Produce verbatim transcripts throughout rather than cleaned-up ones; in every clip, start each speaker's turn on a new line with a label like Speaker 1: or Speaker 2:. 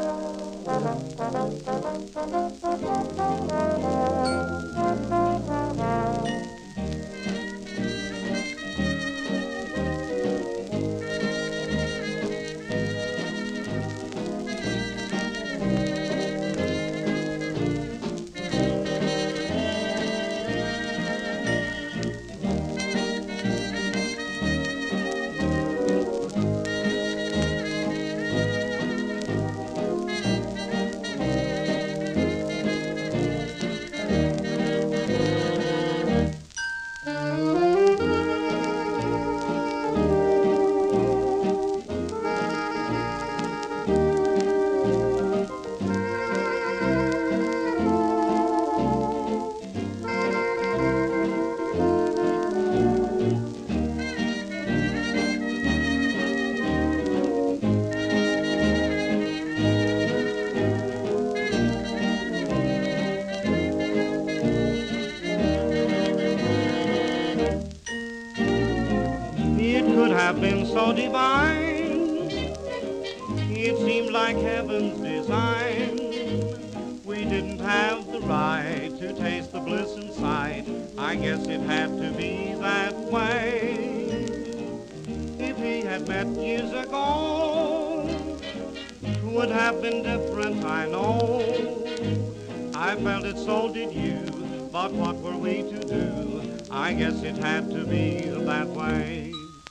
Speaker 1: Could have been so divine, it seemed like heaven's design. We didn't have the right to taste the bliss inside. I guess it had to be that way. If he had met years ago, it would have been different, I know. I felt it, so did you, but what were we to do? I guess it had to be that way.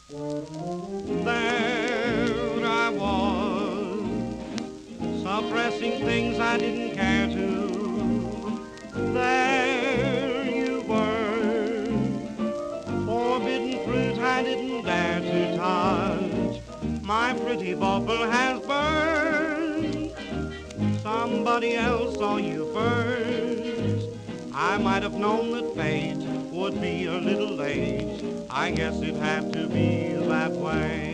Speaker 1: There I was, suppressing things I didn't care to. There you were, forbidden fruit I didn't dare to touch. My pretty bauble has burned, somebody else saw you first. I might have known that fate would be a little late. I guess it had to be that way.